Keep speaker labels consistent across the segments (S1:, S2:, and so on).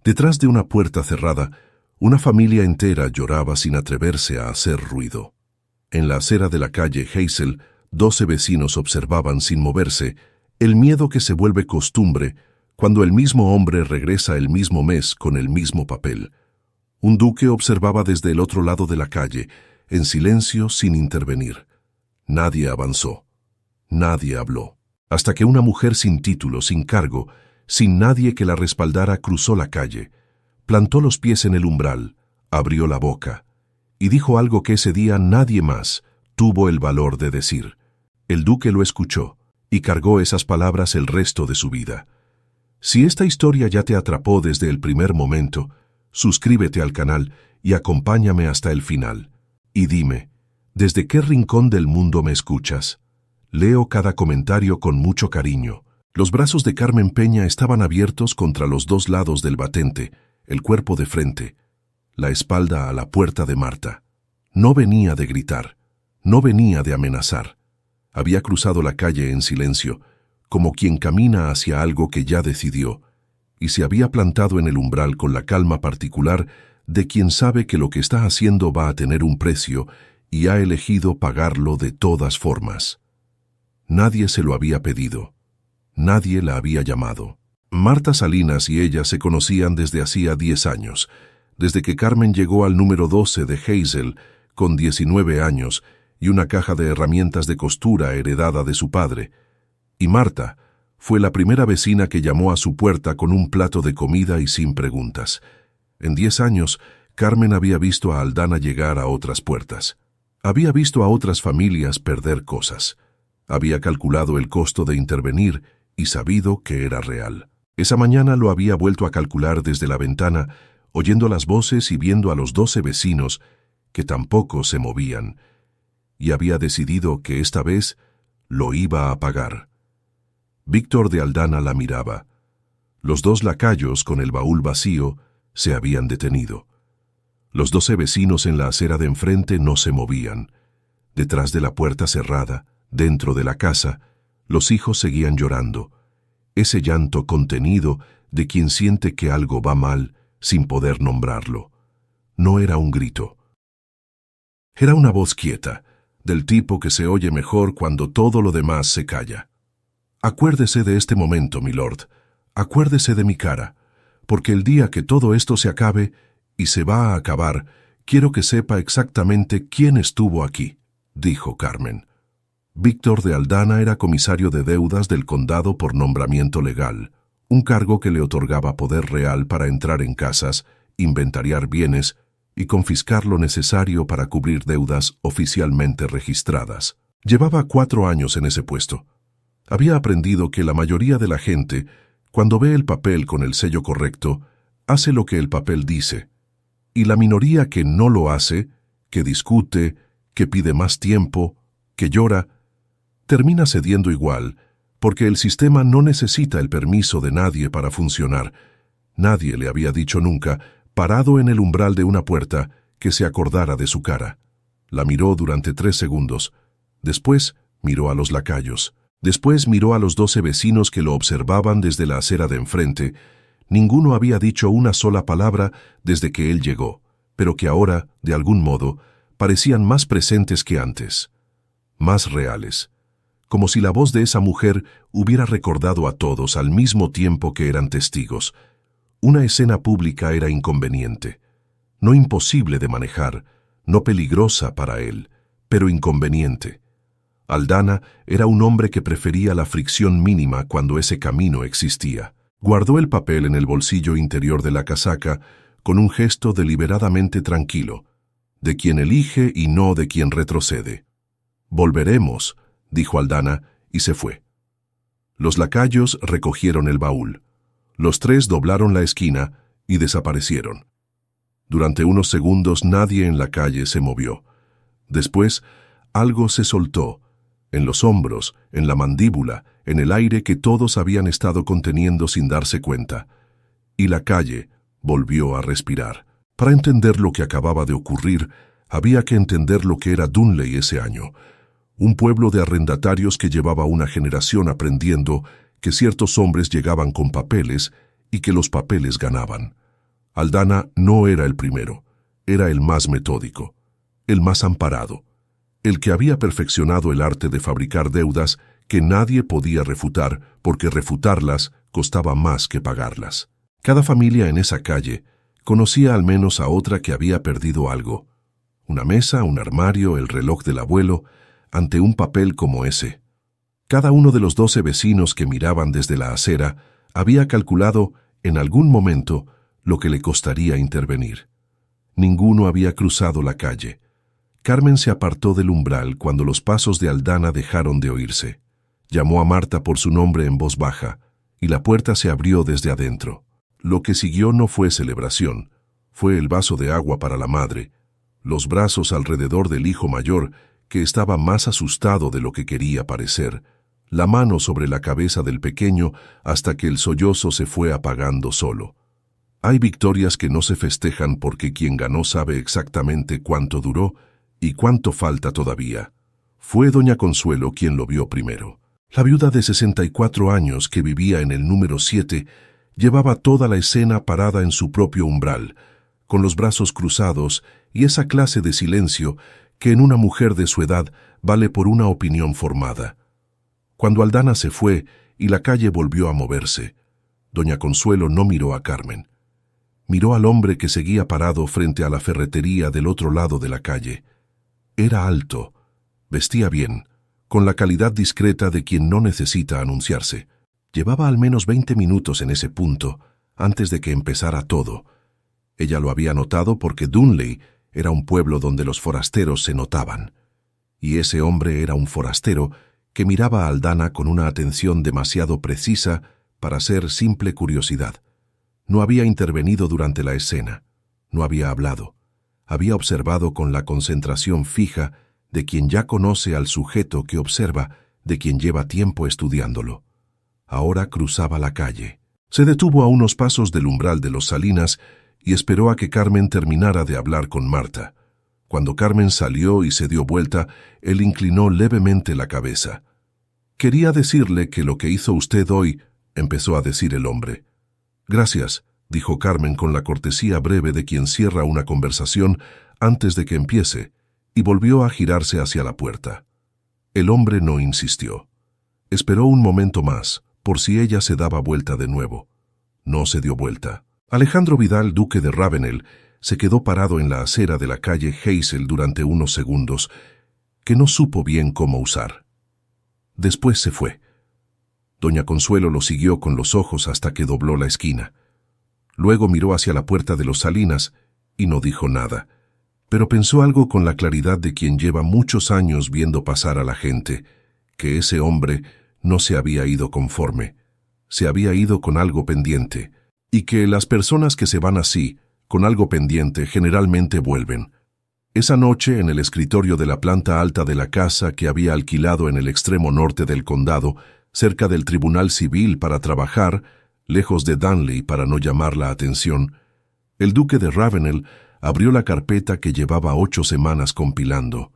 S1: Detrás de una puerta cerrada, una familia entera lloraba sin atreverse a hacer ruido. En la acera de la calle Hazel, 12 vecinos observaban sin moverse el miedo que se vuelve costumbre cuando el mismo hombre regresa el mismo mes con el mismo papel. Un duque observaba desde el otro lado de la calle, en silencio, sin intervenir. Nadie avanzó. Nadie habló. Hasta que una mujer sin título, sin cargo, sin nadie que la respaldara, cruzó la calle, plantó los pies en el umbral, abrió la boca y dijo algo que ese día nadie más tuvo el valor de decir. El duque lo escuchó y cargó esas palabras el resto de su vida. Si esta historia ya te atrapó desde el primer momento, suscríbete al canal y acompáñame hasta el final. Y dime, ¿desde qué rincón del mundo me escuchas? Leo cada comentario con mucho cariño. Los brazos de Carmen Peña estaban abiertos contra los dos lados del batente, el cuerpo de frente, la espalda a la puerta de Marta. No venía de gritar, no venía de amenazar. Había cruzado la calle en silencio, como quien camina hacia algo que ya decidió, y se había plantado en el umbral con la calma particular de quien sabe que lo que está haciendo va a tener un precio y ha elegido pagarlo de todas formas. Nadie se lo había pedido. Nadie la había llamado. Marta Salinas y ella se conocían desde hacía 10 años, desde que Carmen llegó al número 12 de Hazel con 19 años y una caja de herramientas de costura heredada de su padre. Y Marta fue la primera vecina que llamó a su puerta con un plato de comida y sin preguntas. En 10 años, Carmen había visto a Aldana llegar a otras puertas. Había visto a otras familias perder cosas. Había calculado el costo de intervenir y sabido que era real. Esa mañana lo había vuelto a calcular desde la ventana, oyendo las voces y viendo a los 12 vecinos que tampoco se movían, y había decidido que esta vez lo iba a pagar. Víctor de Aldana la miraba. Los 2 lacayos con el baúl vacío se habían detenido. Los 12 vecinos en la acera de enfrente no se movían. Detrás de la puerta cerrada, dentro de la casa, los hijos seguían llorando, ese llanto contenido de quien siente que algo va mal sin poder nombrarlo. No era un grito. Era una voz quieta, del tipo que se oye mejor cuando todo lo demás se calla. Acuérdese de este momento, milord, acuérdese de mi cara, porque el día que todo esto se acabe, y se va a acabar, quiero que sepa exactamente quién estuvo aquí, dijo Carmen. Víctor de Aldana era comisario de deudas del condado por nombramiento legal, un cargo que le otorgaba poder real para entrar en casas, inventariar bienes y confiscar lo necesario para cubrir deudas oficialmente registradas. Llevaba 4 años en ese puesto. Había aprendido que la mayoría de la gente, cuando ve el papel con el sello correcto, hace lo que el papel dice, y la minoría que no lo hace, que discute, que pide más tiempo, que llora, termina cediendo igual, porque el sistema no necesita el permiso de nadie para funcionar. Nadie le había dicho nunca, parado en el umbral de una puerta, que se acordara de su cara. La miró durante 3 segundos. Después miró a los lacayos. Después miró a los 12 vecinos que lo observaban desde la acera de enfrente. Ninguno había dicho una sola palabra desde que él llegó, pero que ahora, de algún modo, parecían más presentes que antes, más reales, como si la voz de esa mujer hubiera recordado a todos al mismo tiempo que eran testigos. Una escena pública era inconveniente, no imposible de manejar, no peligrosa para él, pero inconveniente. Aldana era un hombre que prefería la fricción mínima cuando ese camino existía. Guardó el papel en el bolsillo interior de la casaca con un gesto deliberadamente tranquilo, de quien elige y no de quien retrocede. «Volveremos», dijo Aldana, y se fue. Los lacayos recogieron el baúl. Los 3 doblaron la esquina y desaparecieron. Durante unos segundos nadie en la calle se movió. Después, algo se soltó, en los hombros, en la mandíbula, en el aire que todos habían estado conteniendo sin darse cuenta. Y la calle volvió a respirar. Para entender lo que acababa de ocurrir, había que entender lo que era Dunley ese año. Un pueblo de arrendatarios que llevaba una generación aprendiendo que ciertos hombres llegaban con papeles y que los papeles ganaban. Aldana no era el primero, era el más metódico, el más amparado, el que había perfeccionado el arte de fabricar deudas que nadie podía refutar porque refutarlas costaba más que pagarlas. Cada familia en esa calle conocía al menos a otra que había perdido algo. Una mesa, un armario, el reloj del abuelo, ante un papel como ese. Cada uno de los 12 vecinos que miraban desde la acera había calculado, en algún momento, lo que le costaría intervenir. Ninguno había cruzado la calle. Carmen se apartó del umbral cuando los pasos de Aldana dejaron de oírse. Llamó a Marta por su nombre en voz baja, y la puerta se abrió desde adentro. Lo que siguió no fue celebración, fue el vaso de agua para la madre, los brazos alrededor del hijo mayor, que estaba más asustado de lo que quería parecer, la mano sobre la cabeza del pequeño hasta que el sollozo se fue apagando solo. Hay victorias que no se festejan porque quien ganó sabe exactamente cuánto duró y cuánto falta todavía. Fue doña Consuelo quien lo vio primero. La viuda de 64 años que vivía en el número 7 llevaba toda la escena parada en su propio umbral, con los brazos cruzados y esa clase de silencio que en una mujer de su edad vale por una opinión formada. Cuando Aldana se fue y la calle volvió a moverse, doña Consuelo no miró a Carmen. Miró al hombre que seguía parado frente a la ferretería del otro lado de la calle. Era alto, vestía bien, con la calidad discreta de quien no necesita anunciarse. Llevaba al menos 20 minutos en ese punto, antes de que empezara todo. Ella lo había notado porque Dunley era un pueblo donde los forasteros se notaban. Y ese hombre era un forastero que miraba a Aldana con una atención demasiado precisa para ser simple curiosidad. No había intervenido durante la escena, no había hablado. Había observado con la concentración fija de quien ya conoce al sujeto que observa, de quien lleva tiempo estudiándolo. Ahora cruzaba la calle. Se detuvo a unos pasos del umbral de los Salinas y esperó a que Carmen terminara de hablar con Marta. Cuando Carmen salió y se dio vuelta, él inclinó levemente la cabeza. «Quería decirle que lo que hizo usted hoy», empezó a decir el hombre. «Gracias», dijo Carmen con la cortesía breve de quien cierra una conversación antes de que empiece, y volvió a girarse hacia la puerta. El hombre no insistió. Esperó un momento más, por si ella se daba vuelta de nuevo. No se dio vuelta. Alejandro Vidal, duque de Ravenel, se quedó parado en la acera de la calle Hazel durante unos segundos, que no supo bien cómo usar. Después se fue. Doña Consuelo lo siguió con los ojos hasta que dobló la esquina. Luego miró hacia la puerta de los Salinas y no dijo nada, pero pensó algo con la claridad de quien lleva muchos años viendo pasar a la gente, que ese hombre no se había ido conforme, se había ido con algo pendiente, y que las personas que se van así, con algo pendiente, generalmente vuelven. Esa noche, en el escritorio de la planta alta de la casa que había alquilado en el extremo norte del condado, cerca del tribunal civil para trabajar, lejos de Dunley para no llamar la atención, el duque de Ravenel abrió la carpeta que llevaba 8 semanas compilando.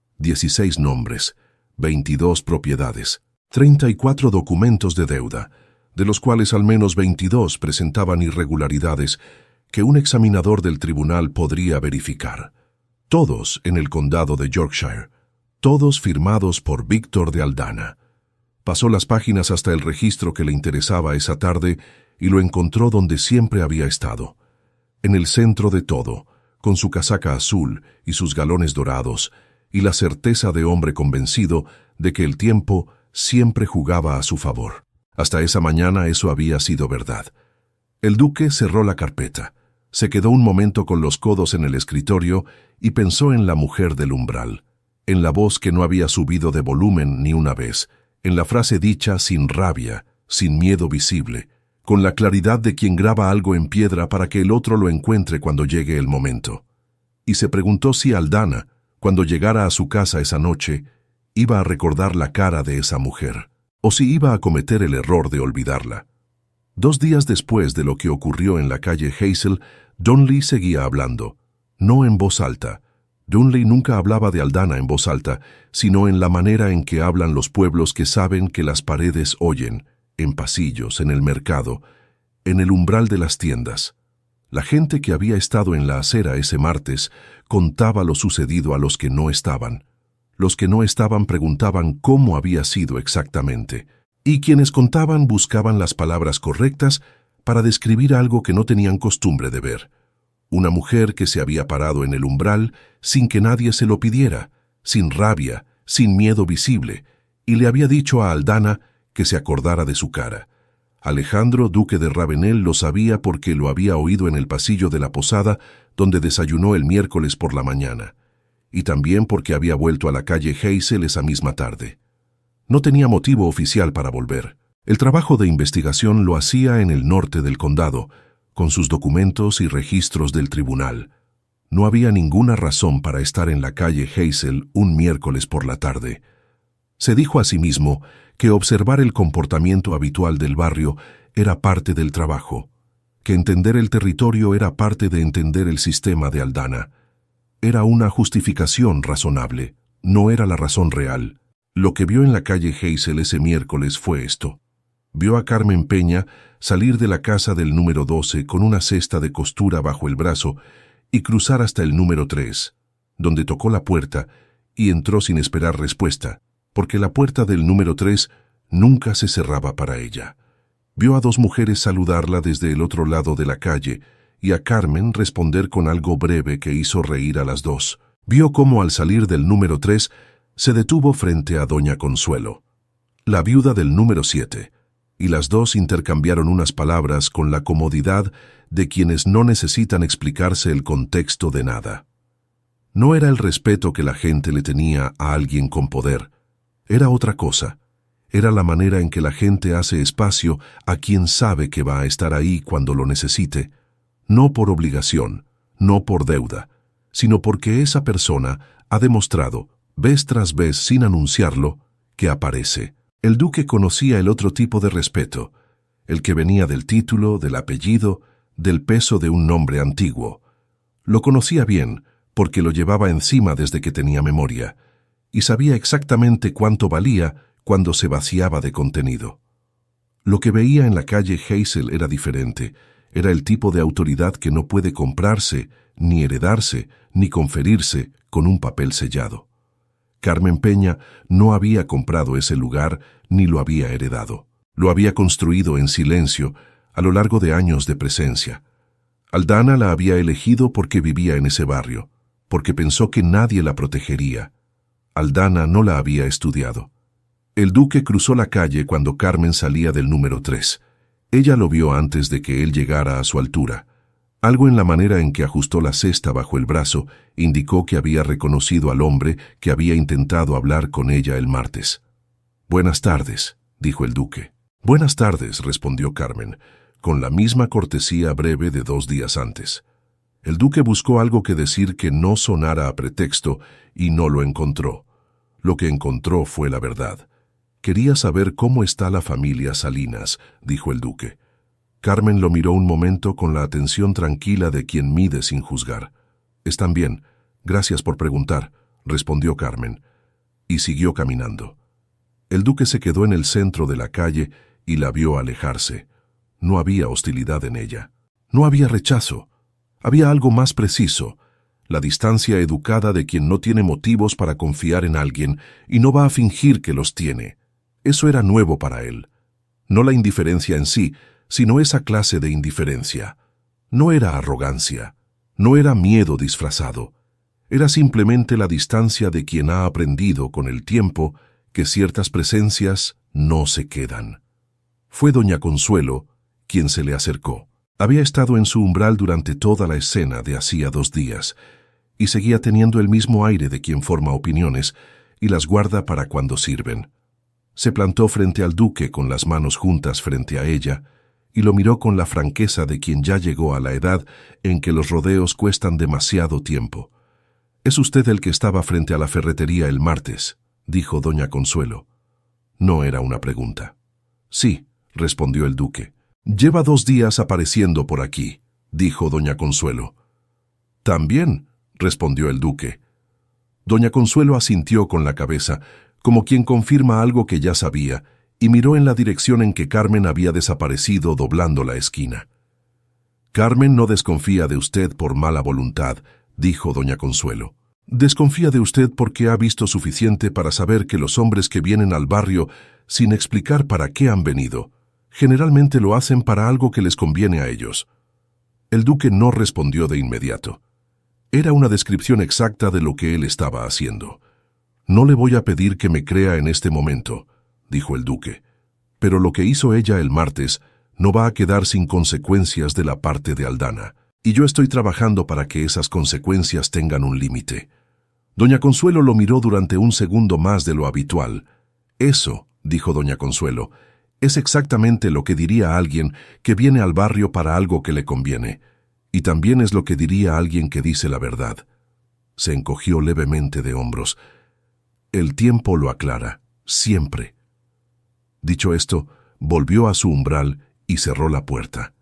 S1: 16 nombres, 22 propiedades, 34 documentos de deuda, de los cuales al menos 22 presentaban irregularidades que un examinador del tribunal podría verificar. Todos en el condado de Yorkshire, todos firmados por Víctor de Aldana. Pasó las páginas hasta el registro que le interesaba esa tarde y lo encontró donde siempre había estado, en el centro de todo, con su casaca azul y sus galones dorados, y la certeza de hombre convencido de que el tiempo siempre jugaba a su favor. Hasta esa mañana eso había sido verdad. El duque cerró la carpeta, se quedó un momento con los codos en el escritorio y pensó en la mujer del umbral, en la voz que no había subido de volumen ni una vez, en la frase dicha sin rabia, sin miedo visible, con la claridad de quien graba algo en piedra para que el otro lo encuentre cuando llegue el momento. Y se preguntó si Aldana, cuando llegara a su casa esa noche, iba a recordar la cara de esa mujer, o si iba a cometer el error de olvidarla. 2 días después de lo que ocurrió en la calle Hazel, Dunley seguía hablando, no en voz alta. Dunley nunca hablaba de Aldana en voz alta, sino en la manera en que hablan los pueblos que saben que las paredes oyen, en pasillos, en el mercado, en el umbral de las tiendas. La gente que había estado en la acera ese martes contaba lo sucedido a los que no estaban. Los que no estaban preguntaban cómo había sido exactamente, y quienes contaban buscaban las palabras correctas para describir algo que no tenían costumbre de ver. Una mujer que se había parado en el umbral sin que nadie se lo pidiera, sin rabia, sin miedo visible, y le había dicho a Aldana que se acordara de su cara. Alejandro, duque de Ravenel, lo sabía porque lo había oído en el pasillo de la posada donde desayunó el miércoles por la mañana, y también porque había vuelto a la calle Hazel esa misma tarde. No tenía motivo oficial para volver. El trabajo de investigación lo hacía en el norte del condado, con sus documentos y registros del tribunal. No había ninguna razón para estar en la calle Hazel un miércoles por la tarde. Se dijo a sí mismo que observar el comportamiento habitual del barrio era parte del trabajo, que entender el territorio era parte de entender el sistema de Aldana. Era una justificación razonable, no era la razón real. Lo que vio en la calle Hazel ese miércoles fue esto. Vio a Carmen Peña salir de la casa del número 12 con una cesta de costura bajo el brazo y cruzar hasta el número 3, donde tocó la puerta y entró sin esperar respuesta, porque la puerta del número 3 nunca se cerraba para ella. Vio a dos mujeres saludarla desde el otro lado de la calle y a Carmen responder con algo breve que hizo reír a las dos. Vio cómo al salir del número 3 se detuvo frente a doña Consuelo, la viuda del número 7, y las dos intercambiaron unas palabras con la comodidad de quienes no necesitan explicarse el contexto de nada. No era el respeto que la gente le tenía a alguien con poder, era otra cosa. Era la manera en que la gente hace espacio a quien sabe que va a estar ahí cuando lo necesite, no por obligación, no por deuda, sino porque esa persona ha demostrado, vez tras vez sin anunciarlo, que aparece. El duque conocía el otro tipo de respeto, el que venía del título, del apellido, del peso de un nombre antiguo. Lo conocía bien, porque lo llevaba encima desde que tenía memoria, y sabía exactamente cuánto valía cuando se vaciaba de contenido. Lo que veía en la calle Hazel era diferente, era el tipo de autoridad que no puede comprarse, ni heredarse, ni conferirse con un papel sellado. Carmen Peña no había comprado ese lugar ni lo había heredado. Lo había construido en silencio a lo largo de años de presencia. Aldana la había elegido porque vivía en ese barrio, porque pensó que nadie la protegería. Aldana no la había estudiado. El duque cruzó la calle cuando Carmen salía del número 3. Ella lo vio antes de que él llegara a su altura. Algo en la manera en que ajustó la cesta bajo el brazo indicó que había reconocido al hombre que había intentado hablar con ella el martes. «Buenas tardes», dijo el duque. «Buenas tardes», respondió Carmen, con la misma cortesía breve de 2 días antes. El duque buscó algo que decir que no sonara a pretexto y no lo encontró. Lo que encontró fue la verdad. «Quería saber cómo está la familia Salinas», dijo el duque. Carmen lo miró un momento con la atención tranquila de quien mide sin juzgar. «Están bien. Gracias por preguntar», respondió Carmen, y siguió caminando. El duque se quedó en el centro de la calle y la vio alejarse. No había hostilidad en ella. No había rechazo. Había algo más preciso, la distancia educada de quien no tiene motivos para confiar en alguien y no va a fingir que los tiene. Eso era nuevo para él. No la indiferencia en sí, sino esa clase de indiferencia. No era arrogancia, no era miedo disfrazado. Era simplemente la distancia de quien ha aprendido con el tiempo que ciertas presencias no se quedan. Fue doña Consuelo quien se le acercó. Había estado en su umbral durante toda la escena de hacía 2 días, y seguía teniendo el mismo aire de quien forma opiniones y las guarda para cuando sirven. Se plantó frente al duque con las manos juntas frente a ella, y lo miró con la franqueza de quien ya llegó a la edad en que los rodeos cuestan demasiado tiempo. «¿Es usted el que estaba frente a la ferretería el martes?», dijo doña Consuelo. No era una pregunta. «Sí», respondió el duque. «Lleva 2 días apareciendo por aquí», dijo doña Consuelo. «También», respondió el duque. Doña Consuelo asintió con la cabeza, como quien confirma algo que ya sabía, y miró en la dirección en que Carmen había desaparecido doblando la esquina. Carmen no desconfía de usted por mala voluntad, dijo doña Consuelo. Desconfía de usted porque ha visto suficiente para saber que los hombres que vienen al barrio sin explicar para qué han venido, generalmente lo hacen para algo que les conviene a ellos. El duque no respondió de inmediato. Era una descripción exacta de lo que él estaba haciendo. No le voy a pedir que me crea en este momento, dijo el duque, pero lo que hizo ella el martes no va a quedar sin consecuencias de la parte de Aldana, y yo estoy trabajando para que esas consecuencias tengan un límite. Doña Consuelo lo miró durante un segundo más de lo habitual. Eso, dijo doña Consuelo, es exactamente lo que diría alguien que viene al barrio para algo que le conviene, y también es lo que diría alguien que dice la verdad. Se encogió levemente de hombros. El tiempo lo aclara, siempre. Dicho esto, volvió a su umbral y cerró la puerta.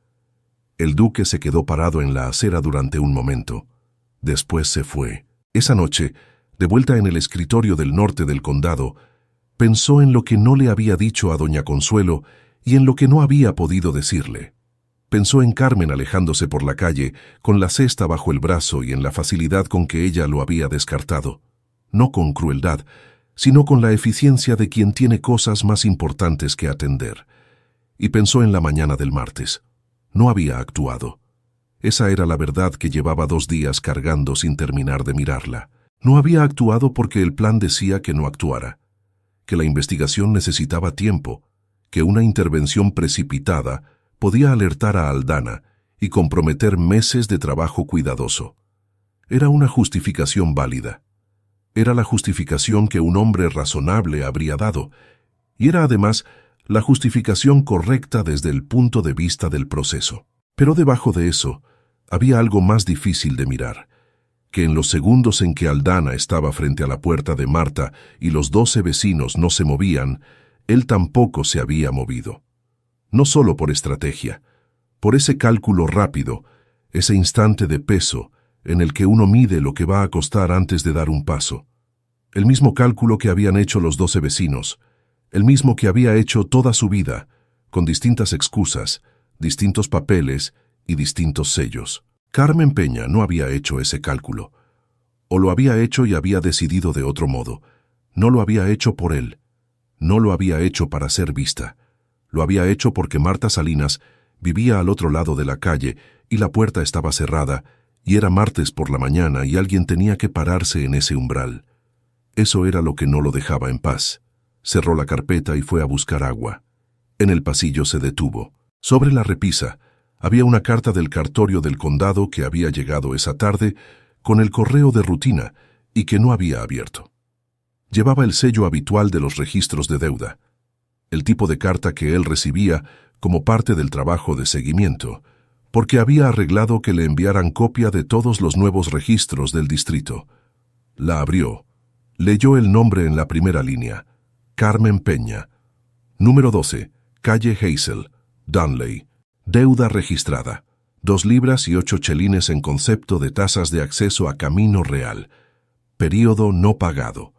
S1: El duque se quedó parado en la acera durante un momento. Después se fue. Esa noche, de vuelta en el escritorio del norte del condado, pensó en lo que no le había dicho a doña Consuelo y en lo que no había podido decirle. Pensó en Carmen alejándose por la calle, con la cesta bajo el brazo y en la facilidad con que ella lo había descartado. No con crueldad, sino con la eficiencia de quien tiene cosas más importantes que atender. Y pensó en la mañana del martes. No había actuado. Esa era la verdad que llevaba 2 días cargando sin terminar de mirarla. No había actuado porque el plan decía que no actuara, que la investigación necesitaba tiempo, que una intervención precipitada podía alertar a Aldana y comprometer meses de trabajo cuidadoso. Era una justificación válida. Era la justificación que un hombre razonable habría dado, y era además la justificación correcta desde el punto de vista del proceso. Pero debajo de eso, había algo más difícil de mirar, que en los segundos en que Aldana estaba frente a la puerta de Marta y los 12 vecinos no se movían, él tampoco se había movido. No solo por estrategia, por ese cálculo rápido, ese instante de peso en el que uno mide lo que va a costar antes de dar un paso. El mismo cálculo que habían hecho los 12 vecinos, el mismo que había hecho toda su vida, con distintas excusas, distintos papeles y distintos sellos. Carmen Peña no había hecho ese cálculo. O lo había hecho y había decidido de otro modo. No lo había hecho por él. No lo había hecho para ser vista. Lo había hecho porque Marta Salinas vivía al otro lado de la calle y la puerta estaba cerrada, y era martes por la mañana y alguien tenía que pararse en ese umbral. Eso era lo que no lo dejaba en paz. Cerró la carpeta y fue a buscar agua. En el pasillo se detuvo. Sobre la repisa había una carta del cartorio del condado que había llegado esa tarde con el correo de rutina y que no había abierto. Llevaba el sello habitual de los registros de deuda, el tipo de carta que él recibía como parte del trabajo de seguimiento, porque había arreglado que le enviaran copia de todos los nuevos registros del distrito. La abrió. Leyó el nombre en la primera línea. Carmen Peña. Número 12, calle Hazel, Dunley. Deuda registrada. 2 libras y 8 chelines en concepto de tasas de acceso a Camino Real. Período no pagado.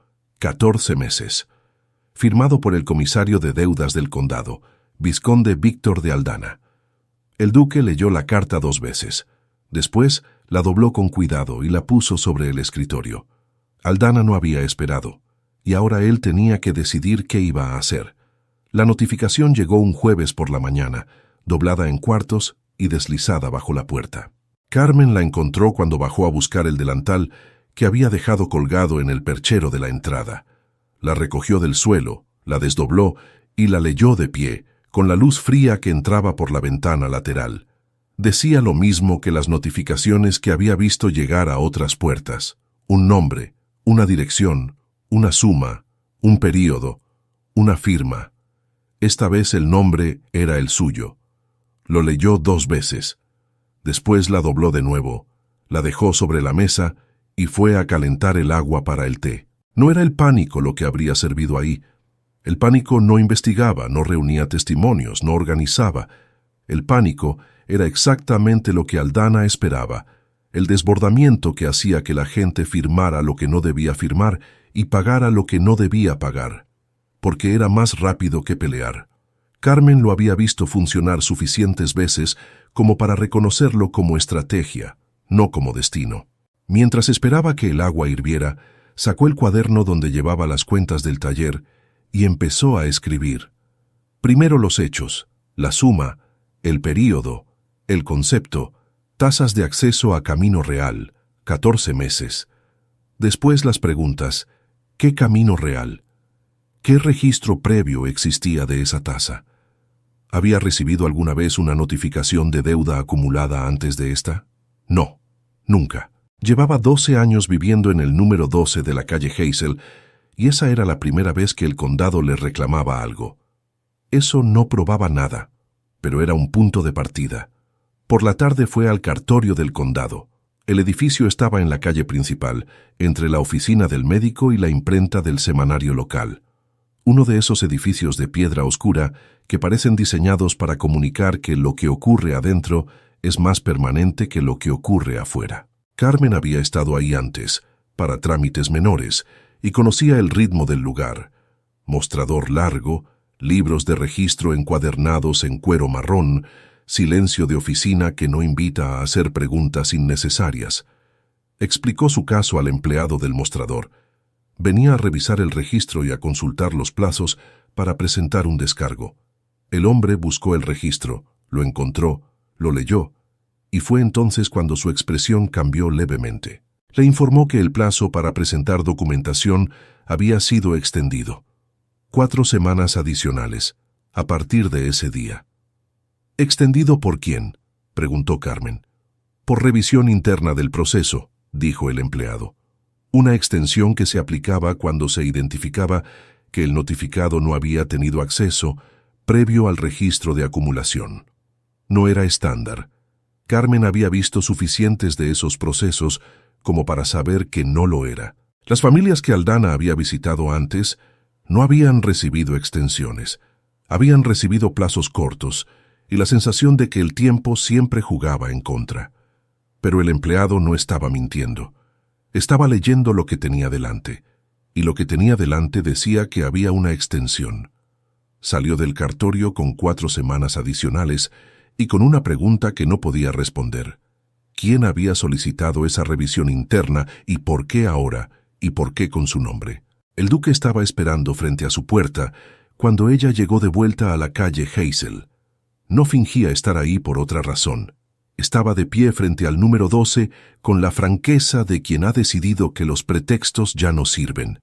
S1: 14 meses. Firmado por el comisario de deudas del condado, vizconde Víctor de Aldana. El duque leyó la carta 2 veces. Después la dobló con cuidado y la puso sobre el escritorio. Aldana no había esperado, y ahora él tenía que decidir qué iba a hacer. La notificación llegó un jueves por la mañana, doblada en cuartos y deslizada bajo la puerta. Carmen la encontró cuando bajó a buscar el delantal que había dejado colgado en el perchero de la entrada. La recogió del suelo, la desdobló y la leyó de pie, con la luz fría que entraba por la ventana lateral. Decía lo mismo que las notificaciones que había visto llegar a otras puertas. Un nombre, una dirección, una suma, un período, una firma. Esta vez el nombre era el suyo. Lo leyó 2 veces. Después la dobló de nuevo, la dejó sobre la mesa y fue a calentar el agua para el té. No era el pánico lo que habría servido ahí. El pánico no investigaba, no reunía testimonios, no organizaba. El pánico era exactamente lo que Aldana esperaba, el desbordamiento que hacía que la gente firmara lo que no debía firmar y pagara lo que no debía pagar, porque era más rápido que pelear. Carmen lo había visto funcionar suficientes veces como para reconocerlo como estrategia, no como destino. Mientras esperaba que el agua hirviera, sacó el cuaderno donde llevaba las cuentas del taller y empezó a escribir. Primero los hechos, la suma, el período, el concepto, tasas de acceso a camino real, 14 meses. Después las preguntas, ¿qué camino real? ¿Qué registro previo existía de esa tasa? ¿Había recibido alguna vez una notificación de deuda acumulada antes de esta? No, nunca. Llevaba 12 años viviendo en el número 12 de la calle Hazel, y esa era la primera vez que el condado le reclamaba algo. Eso no probaba nada, pero era un punto de partida. Por la tarde fue al cartorio del condado. El edificio estaba en la calle principal, entre la oficina del médico y la imprenta del semanario local. Uno de esos edificios de piedra oscura que parecen diseñados para comunicar que lo que ocurre adentro es más permanente que lo que ocurre afuera. Carmen había estado ahí antes, para trámites menores, y conocía el ritmo del lugar. Mostrador largo, libros de registro encuadernados en cuero marrón, silencio de oficina que no invita a hacer preguntas innecesarias. Explicó su caso al empleado del mostrador. Venía a revisar el registro y a consultar los plazos para presentar un descargo. El hombre buscó el registro, lo encontró, lo leyó, y fue entonces cuando su expresión cambió levemente. Le informó que el plazo para presentar documentación había sido extendido. 4 semanas adicionales, a partir de ese día. ¿Extendido por quién?, preguntó Carmen. Por revisión interna del proceso, dijo el empleado. Una extensión que se aplicaba cuando se identificaba que el notificado no había tenido acceso previo al registro de acumulación. No era estándar. Carmen había visto suficientes de esos procesos como para saber que no lo era. Las familias que Aldana había visitado antes no habían recibido extensiones. Habían recibido plazos cortos y la sensación de que el tiempo siempre jugaba en contra. Pero el empleado no estaba mintiendo. Estaba leyendo lo que tenía delante, y lo que tenía delante decía que había una extensión. Salió del cartorio con 4 semanas adicionales y con una pregunta que no podía responder. ¿Quién había solicitado esa revisión interna y por qué ahora y por qué con su nombre? El duque estaba esperando frente a su puerta cuando ella llegó de vuelta a la calle Hazel. No fingía estar ahí por otra razón. Estaba de pie frente al número 12 con la franqueza de quien ha decidido que los pretextos ya no sirven.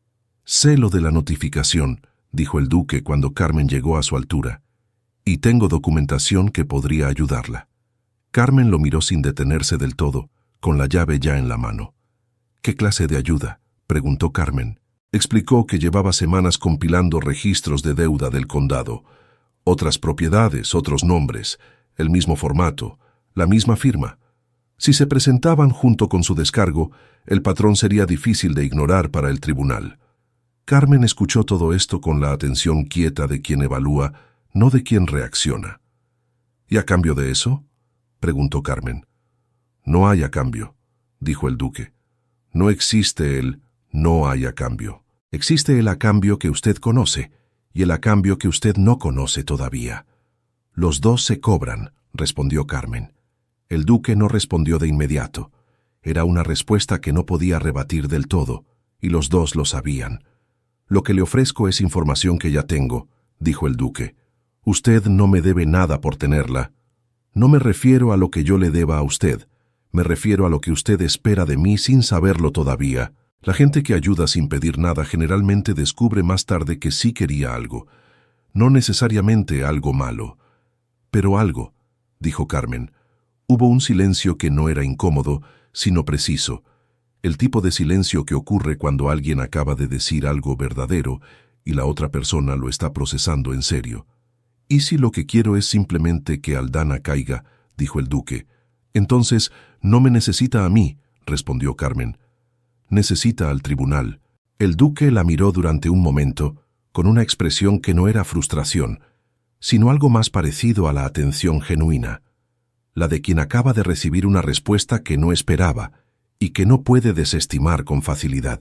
S1: «Sé lo de la notificación», dijo el duque cuando Carmen llegó a su altura, «y tengo documentación que podría ayudarla». Carmen lo miró sin detenerse del todo, con la llave ya en la mano. «¿Qué clase de ayuda?», preguntó Carmen. Explicó que llevaba semanas compilando registros de deuda del condado. Otras propiedades, otros nombres, el mismo formato, la misma firma. Si se presentaban junto con su descargo, el patrón sería difícil de ignorar para el tribunal. Carmen escuchó todo esto con la atención quieta de quien evalúa, no de quien reacciona. «¿Y a cambio de eso?», preguntó Carmen. «No hay a cambio», dijo el duque. «No existe el no hay a cambio. Existe el a cambio que usted conoce y el a cambio que usted no conoce todavía. Los dos se cobran», respondió Carmen. El duque no respondió de inmediato. Era una respuesta que no podía rebatir del todo, y los dos lo sabían. «Lo que le ofrezco es información que ya tengo», dijo el duque. «Usted no me debe nada por tenerla. No me refiero a lo que yo le deba a usted. Me refiero a lo que usted espera de mí sin saberlo todavía. La gente que ayuda sin pedir nada generalmente descubre más tarde que sí quería algo. No necesariamente algo malo, pero algo», dijo Carmen. Hubo un silencio que no era incómodo, sino preciso. El tipo de silencio que ocurre cuando alguien acaba de decir algo verdadero y la otra persona lo está procesando en serio. «¿Y si lo que quiero es simplemente que Aldana caiga?», dijo el duque. «Entonces, no me necesita a mí», respondió Carmen. «Necesita al tribunal». El duque la miró durante un momento, con una expresión que no era frustración, sino algo más parecido a la atención genuina, la de quien acaba de recibir una respuesta que no esperaba y que no puede desestimar con facilidad.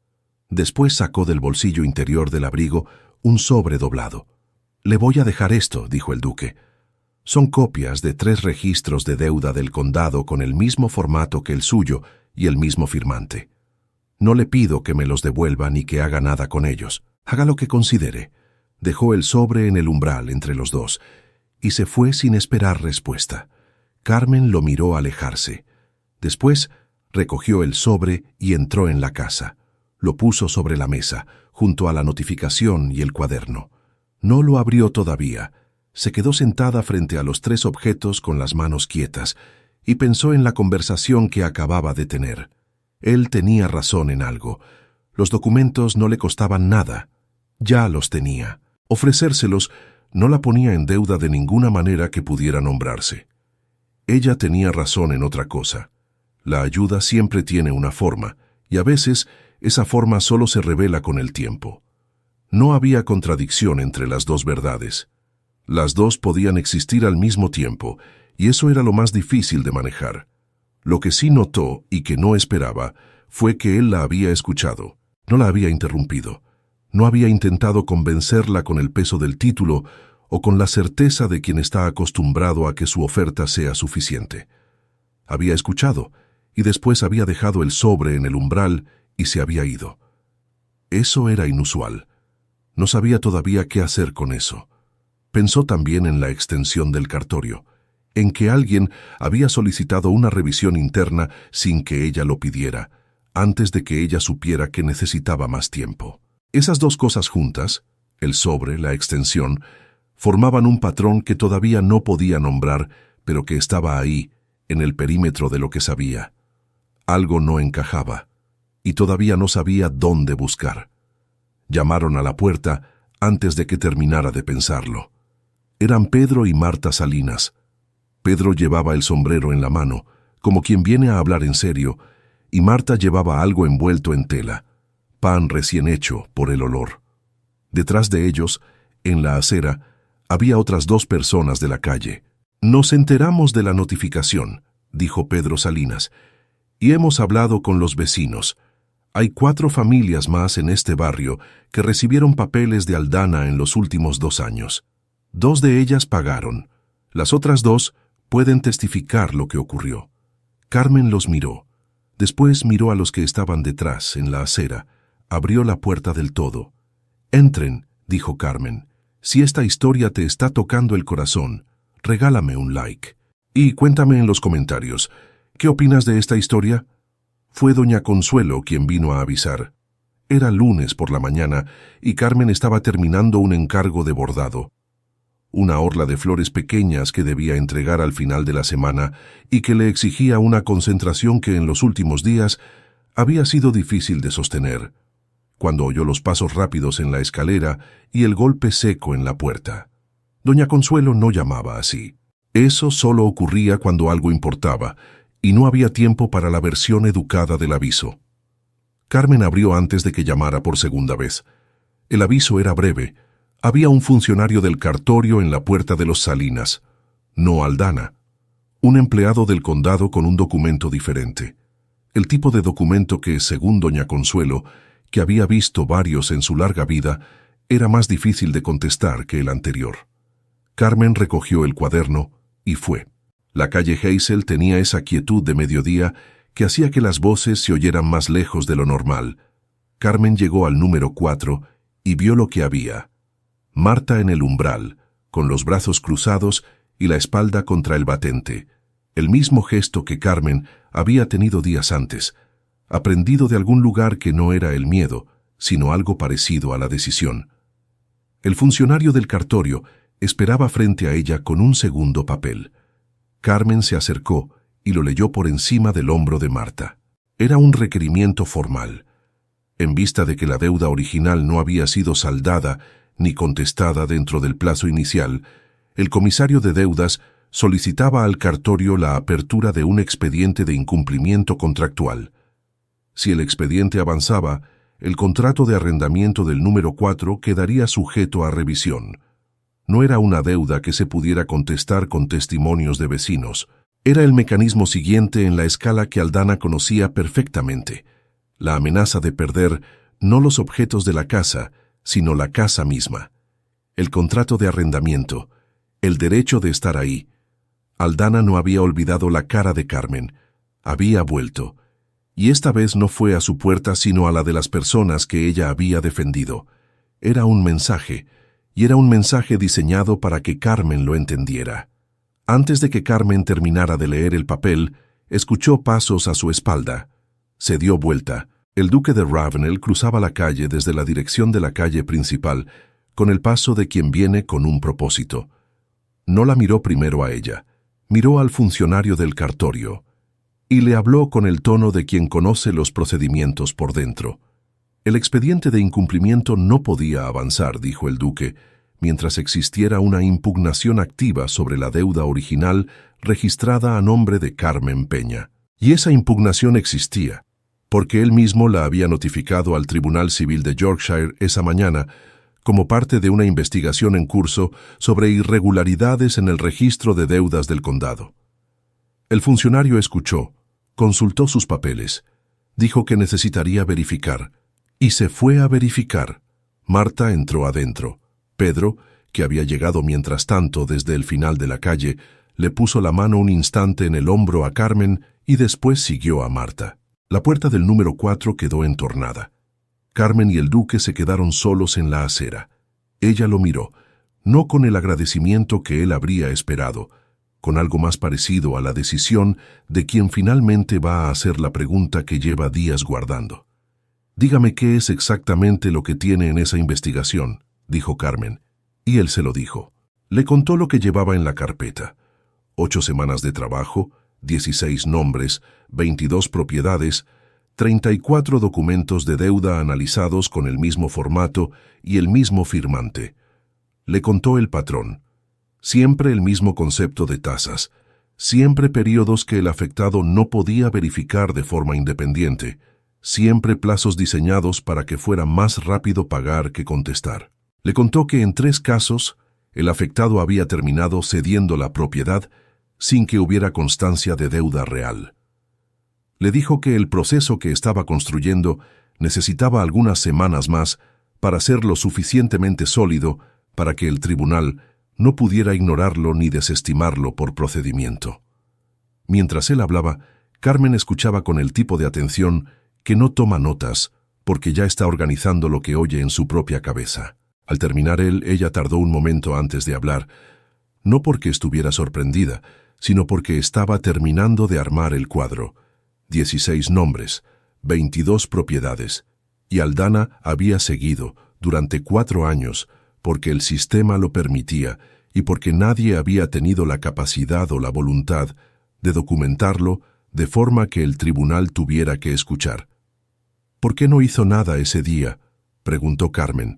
S1: Después sacó del bolsillo interior del abrigo un sobre doblado. «Le voy a dejar esto», dijo el duque. Son copias de 3 registros de deuda del condado con el mismo formato que el suyo y el mismo firmante. No le pido que me los devuelva ni que haga nada con ellos. Haga lo que considere. Dejó el sobre en el umbral entre los dos y se fue sin esperar respuesta. Carmen lo miró alejarse. Después recogió el sobre y entró en la casa. Lo puso sobre la mesa, junto a la notificación y el cuaderno. No lo abrió todavía. Se quedó sentada frente a los 3 objetos con las manos quietas y pensó en la conversación que acababa de tener. Él tenía razón en algo. Los documentos no le costaban nada. Ya los tenía. Ofrecérselos no la ponía en deuda de ninguna manera que pudiera nombrarse. Ella tenía razón en otra cosa. La ayuda siempre tiene una forma, y a veces esa forma solo se revela con el tiempo. No había contradicción entre las 2 verdades. Las 2 podían existir al mismo tiempo, y eso era lo más difícil de manejar. Lo que sí notó y que no esperaba fue que él la había escuchado, no la había interrumpido. No había intentado convencerla con el peso del título o con la certeza de quien está acostumbrado a que su oferta sea suficiente. Había escuchado y después había dejado el sobre en el umbral y se había ido. Eso era inusual. No sabía todavía qué hacer con eso. Pensó también en la extensión del cartorio, en que alguien había solicitado una revisión interna sin que ella lo pidiera, antes de que ella supiera que necesitaba más tiempo. Esas 2 cosas juntas, el sobre, la extensión, formaban un patrón que todavía no podía nombrar, pero que estaba ahí, en el perímetro de lo que sabía. Algo no encajaba, y todavía no sabía dónde buscar. Llamaron a la puerta antes de que terminara de pensarlo. Eran Pedro y Marta Salinas. Pedro llevaba el sombrero en la mano, como quien viene a hablar en serio, y Marta llevaba algo envuelto en tela, pan recién hecho por el olor. Detrás de ellos, en la acera, había otras 2 personas de la calle. «Nos enteramos de la notificación», dijo Pedro Salinas, «y hemos hablado con los vecinos. Hay 4 familias más en este barrio que recibieron papeles de Aldana en los últimos 2 años. 2 de ellas pagaron. Las otras 2 pueden testificar lo que ocurrió». Carmen los miró. Después miró a los que estaban detrás, en la acera. Abrió la puerta del todo. «Entren», dijo Carmen. «Si esta historia te está tocando el corazón, regálame un like. Y cuéntame en los comentarios, ¿qué opinas de esta historia?». Fue doña Consuelo quien vino a avisar. Era lunes por la mañana y Carmen estaba terminando un encargo de bordado. Una orla de flores pequeñas que debía entregar al final de la semana y que le exigía una concentración que en los últimos días había sido difícil de sostener, cuando oyó los pasos rápidos en la escalera y el golpe seco en la puerta. Doña Consuelo no llamaba así. Eso solo ocurría cuando algo importaba, y no había tiempo para la versión educada del aviso. Carmen abrió antes de que llamara por segunda vez. El aviso era breve. Había un funcionario del cartorio en la puerta de los Salinas, no Aldana. Un empleado del condado con un documento diferente. El tipo de documento que, según doña Consuelo, que había visto varios en su larga vida, era más difícil de contestar que el anterior. Carmen recogió el cuaderno y fue. La calle Hazel tenía esa quietud de mediodía que hacía que las voces se oyeran más lejos de lo normal. Carmen llegó al número 4 y vio lo que había. Marta en el umbral, con los brazos cruzados y la espalda contra el batente. El mismo gesto que Carmen había tenido días antes, aprendido de algún lugar que no era el miedo, sino algo parecido a la decisión. El funcionario del cartorio esperaba frente a ella con un segundo papel. Carmen se acercó y lo leyó por encima del hombro de Marta. Era un requerimiento formal. En vista de que la deuda original no había sido saldada ni contestada dentro del plazo inicial, el comisario de deudas solicitaba al cartorio la apertura de un expediente de incumplimiento contractual. Si el expediente avanzaba, el contrato de arrendamiento del número 4 quedaría sujeto a revisión. No era una deuda que se pudiera contestar con testimonios de vecinos. Era el mecanismo siguiente en la escala que Aldana conocía perfectamente. La amenaza de perder no los objetos de la casa, sino la casa misma. El contrato de arrendamiento, el derecho de estar ahí. Aldana no había olvidado la cara de Carmen. Había vuelto. Y esta vez no fue a su puerta sino a la de las personas que ella había defendido. Era un mensaje, y era un mensaje diseñado para que Carmen lo entendiera. Antes de que Carmen terminara de leer el papel, escuchó pasos a su espalda. Se dio vuelta. El duque de Ravenel cruzaba la calle desde la dirección de la calle principal, con el paso de quien viene con un propósito. No la miró primero a ella. Miró al funcionario del cartorio y le habló con el tono de quien conoce los procedimientos por dentro. El expediente de incumplimiento no podía avanzar, dijo el duque, mientras existiera una impugnación activa sobre la deuda original registrada a nombre de Carmen Peña. Y esa impugnación existía, porque él mismo la había notificado al Tribunal Civil de Yorkshire esa mañana, como parte de una investigación en curso sobre irregularidades en el registro de deudas del condado. El funcionario escuchó, consultó sus papeles, dijo que necesitaría verificar, y se fue a verificar. Marta entró adentro. Pedro, que había llegado mientras tanto desde el final de la calle, le puso la mano un instante en el hombro a Carmen y después siguió a Marta. La puerta del número 4 quedó entornada. Carmen y el duque se quedaron solos en la acera. Ella lo miró, no con el agradecimiento que él habría esperado, con algo más parecido a la decisión de quien finalmente va a hacer la pregunta que lleva días guardando. «Dígame qué es exactamente lo que tiene en esa investigación», dijo Carmen, y él se lo dijo. Le contó lo que llevaba en la carpeta. 8 semanas de trabajo, 16 nombres, 22 propiedades, 34 documentos de deuda analizados con el mismo formato y el mismo firmante. Le contó el patrón. Siempre el mismo concepto de tasas, siempre periodos que el afectado no podía verificar de forma independiente, siempre plazos diseñados para que fuera más rápido pagar que contestar. Le contó que en 3 casos el afectado había terminado cediendo la propiedad sin que hubiera constancia de deuda real. Le dijo que el proceso que estaba construyendo necesitaba algunas semanas más para ser lo suficientemente sólido para que el tribunal no pudiera ignorarlo ni desestimarlo por procedimiento. Mientras él hablaba, Carmen escuchaba con el tipo de atención que no toma notas porque ya está organizando lo que oye en su propia cabeza. Al terminar ella tardó un momento antes de hablar, no porque estuviera sorprendida, sino porque estaba terminando de armar el cuadro. 16 nombres, 22 propiedades, y Aldana había seguido durante 4 años porque el sistema lo permitía y porque nadie había tenido la capacidad o la voluntad de documentarlo de forma que el tribunal tuviera que escuchar. «¿Por qué no hizo nada ese día?», preguntó Carmen.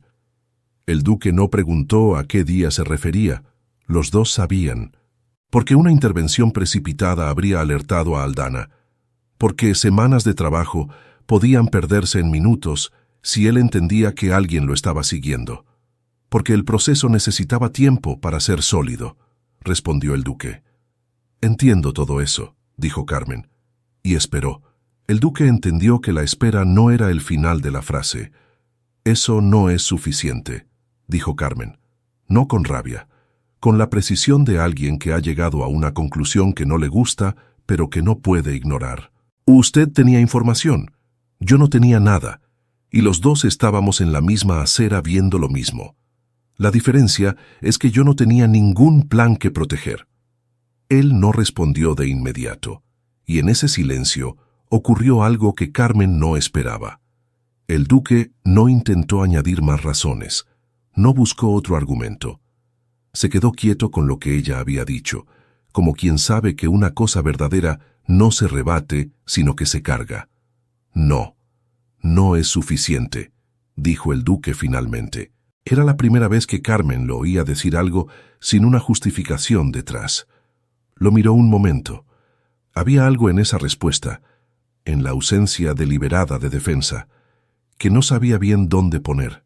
S1: El duque no preguntó a qué día se refería. Los dos sabían. Porque una intervención precipitada habría alertado a Aldana. Porque semanas de trabajo podían perderse en minutos si él entendía que alguien lo estaba siguiendo. Porque el proceso necesitaba tiempo para ser sólido, respondió el duque. «Entiendo todo eso», dijo Carmen, y esperó. El duque entendió que la espera no era el final de la frase. «Eso no es suficiente», dijo Carmen, no con rabia, con la precisión de alguien que ha llegado a una conclusión que no le gusta, pero que no puede ignorar. «Usted tenía información, yo no tenía nada, y los dos estábamos en la misma acera viendo lo mismo. La diferencia es que yo no tenía ningún plan que proteger». Él no respondió de inmediato, y en ese silencio ocurrió algo que Carmen no esperaba. El duque no intentó añadir más razones, no buscó otro argumento. Se quedó quieto con lo que ella había dicho, como quien sabe que una cosa verdadera no se rebate, sino que se carga. «No, no es suficiente», dijo el duque finalmente. Era la primera vez que Carmen lo oía decir algo sin una justificación detrás. Lo miró un momento. Había algo en esa respuesta, en la ausencia deliberada de defensa, que no sabía bien dónde poner.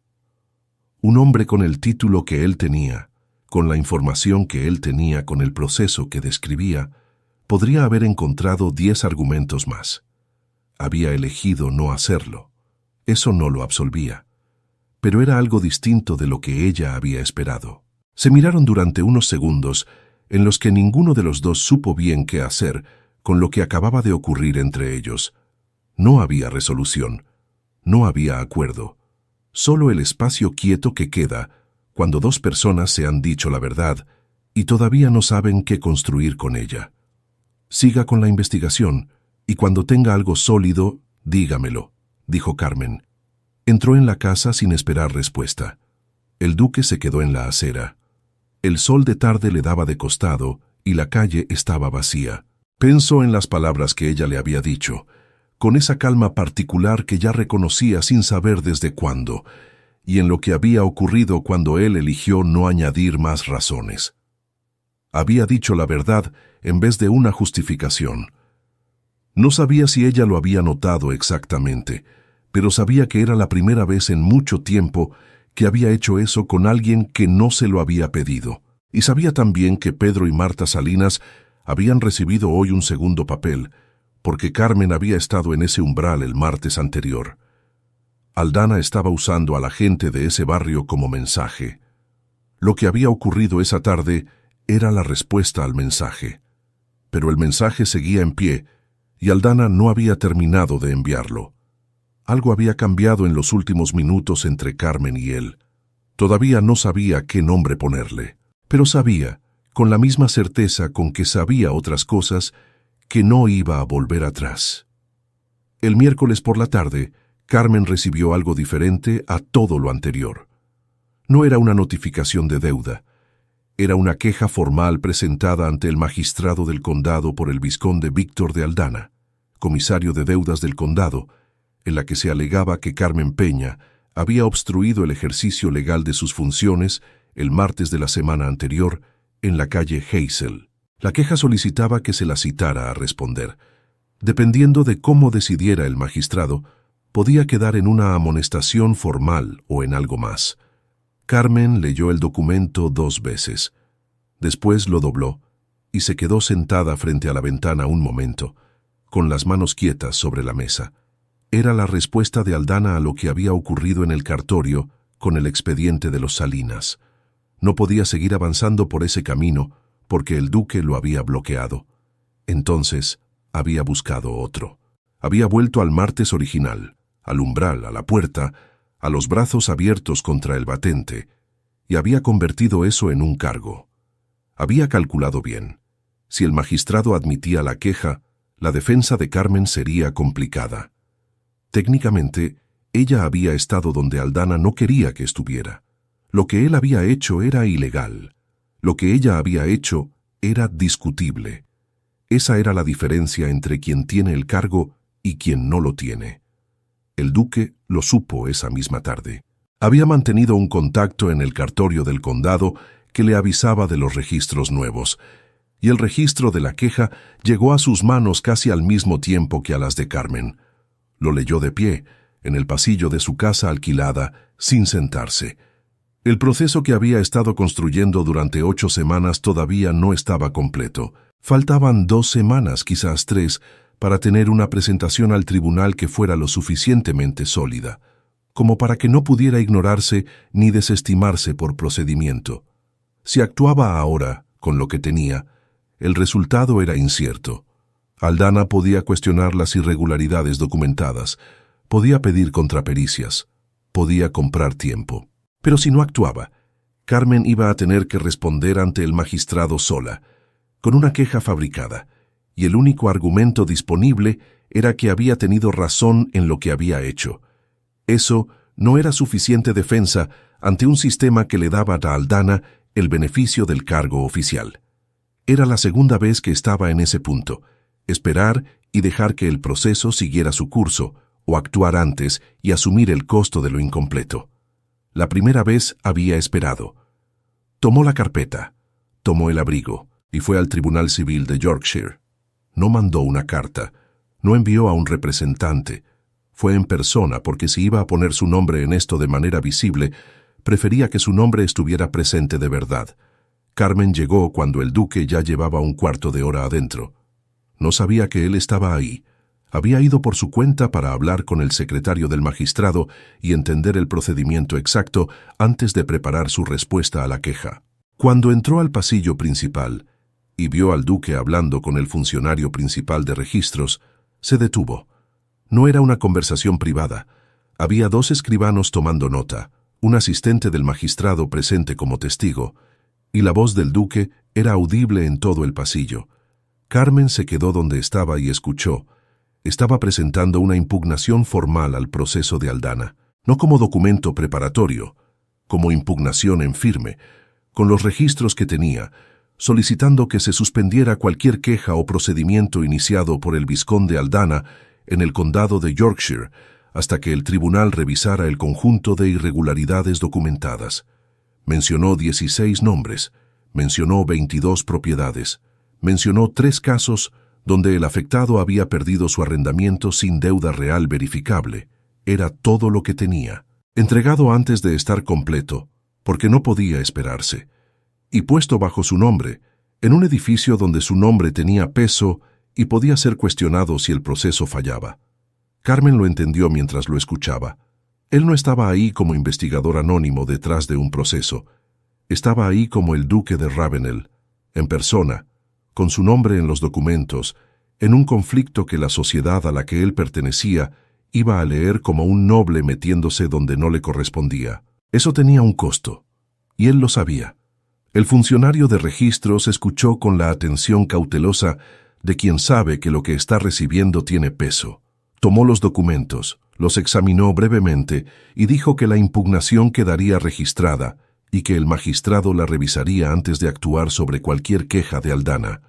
S1: Un hombre con el título que él tenía, con la información que él tenía, con el proceso que describía, podría haber encontrado 10 argumentos más. Había elegido no hacerlo. Eso no lo absolvía. Pero era algo distinto de lo que ella había esperado. Se miraron durante unos segundos, en los que ninguno de los dos supo bien qué hacer con lo que acababa de ocurrir entre ellos. No había resolución, no había acuerdo, solo el espacio quieto que queda cuando dos personas se han dicho la verdad y todavía no saben qué construir con ella. Siga con la investigación, y cuando tenga algo sólido, dígamelo, dijo Carmen. Entró en la casa sin esperar respuesta. El duque se quedó en la acera. El sol de tarde le daba de costado y la calle estaba vacía. Pensó en las palabras que ella le había dicho, con esa calma particular que ya reconocía sin saber desde cuándo, y en lo que había ocurrido cuando él eligió no añadir más razones. Había dicho la verdad en vez de una justificación. No sabía si ella lo había notado exactamente, pero sabía que era la primera vez en mucho tiempo que había hecho eso con alguien que no se lo había pedido. Y sabía también que Pedro y Marta Salinas habían recibido hoy un segundo papel, porque Carmen había estado en ese umbral el martes anterior. Aldana estaba usando a la gente de ese barrio como mensaje. Lo que había ocurrido esa tarde era la respuesta al mensaje. Pero el mensaje seguía en pie, y Aldana no había terminado de enviarlo. Algo había cambiado en los últimos minutos entre Carmen y él. Todavía no sabía qué nombre ponerle, pero sabía, con la misma certeza con que sabía otras cosas, que no iba a volver atrás. El miércoles por la tarde, Carmen recibió algo diferente a todo lo anterior. No era una notificación de deuda. Era una queja formal presentada ante el magistrado del condado por el vizconde Víctor de Aldana, comisario de deudas del condado, en la que se alegaba que Carmen Peña había obstruido el ejercicio legal de sus funciones el martes de la semana anterior en la calle Hazel. La queja solicitaba que se la citara a responder. Dependiendo de cómo decidiera el magistrado, podía quedar en una amonestación formal o en algo más. Carmen leyó el documento 2 veces. Después lo dobló y se quedó sentada frente a la ventana un momento, con las manos quietas sobre la mesa. Era la respuesta de Aldana a lo que había ocurrido en el cartorio con el expediente de los Salinas. No podía seguir avanzando por ese camino porque el duque lo había bloqueado. Entonces había buscado otro. Había vuelto al martes original, al umbral, a la puerta, a los brazos abiertos contra el batente, y había convertido eso en un cargo. Había calculado bien. Si el magistrado admitía la queja, la defensa de Carmen sería complicada. Técnicamente, ella había estado donde Aldana no quería que estuviera. Lo que él había hecho era ilegal. Lo que ella había hecho era discutible. Esa era la diferencia entre quien tiene el cargo y quien no lo tiene. El duque lo supo esa misma tarde. Había mantenido un contacto en el cartorio del condado que le avisaba de los registros nuevos, y el registro de la queja llegó a sus manos casi al mismo tiempo que a las de Carmen. Lo leyó de pie, en el pasillo de su casa alquilada, sin sentarse. El proceso que había estado construyendo durante 8 semanas todavía no estaba completo. Faltaban 2 semanas, quizás 3, para tener una presentación al tribunal que fuera lo suficientemente sólida, como para que no pudiera ignorarse ni desestimarse por procedimiento. Si actuaba ahora, con lo que tenía, el resultado era incierto. Aldana podía cuestionar las irregularidades documentadas, podía pedir contrapericias, podía comprar tiempo. Pero si no actuaba, Carmen iba a tener que responder ante el magistrado sola, con una queja fabricada, y el único argumento disponible era que había tenido razón en lo que había hecho. Eso no era suficiente defensa ante un sistema que le daba a Aldana el beneficio del cargo oficial. Era la segunda vez que estaba en ese punto, esperar y dejar que el proceso siguiera su curso, o actuar antes y asumir el costo de lo incompleto. La primera vez había esperado. Tomó la carpeta, tomó el abrigo y fue al Tribunal Civil de Yorkshire. No mandó una carta, no envió a un representante. Fue en persona porque si iba a poner su nombre en esto de manera visible, prefería que su nombre estuviera presente de verdad. Carmen llegó cuando el duque ya llevaba un cuarto de hora adentro. No sabía que él estaba ahí. Había ido por su cuenta para hablar con el secretario del magistrado y entender el procedimiento exacto antes de preparar su respuesta a la queja. Cuando entró al pasillo principal y vio al duque hablando con el funcionario principal de registros, se detuvo. No era una conversación privada. Había 2 escribanos tomando nota, un asistente del magistrado presente como testigo, y la voz del duque era audible en todo el pasillo. Carmen se quedó donde estaba y escuchó. Estaba presentando una impugnación formal al proceso de Aldana, no como documento preparatorio, como impugnación en firme, con los registros que tenía, solicitando que se suspendiera cualquier queja o procedimiento iniciado por el vizconde Aldana en el condado de Yorkshire, hasta que el tribunal revisara el conjunto de irregularidades documentadas. Mencionó 16 nombres, mencionó 22 propiedades, mencionó 3 casos donde el afectado había perdido su arrendamiento sin deuda real verificable. Era todo lo que tenía, entregado antes de estar completo, porque no podía esperarse, y puesto bajo su nombre, en un edificio donde su nombre tenía peso y podía ser cuestionado si el proceso fallaba. Carmen lo entendió mientras lo escuchaba. Él no estaba ahí como investigador anónimo detrás de un proceso. Estaba ahí como el duque de Ravenel, en persona, con su nombre en los documentos, en un conflicto que la sociedad a la que él pertenecía iba a leer como un noble metiéndose donde no le correspondía. Eso tenía un costo, y él lo sabía. El funcionario de registros escuchó con la atención cautelosa de quien sabe que lo que está recibiendo tiene peso. Tomó los documentos, los examinó brevemente y dijo que la impugnación quedaría registrada y que el magistrado la revisaría antes de actuar sobre cualquier queja de Aldana.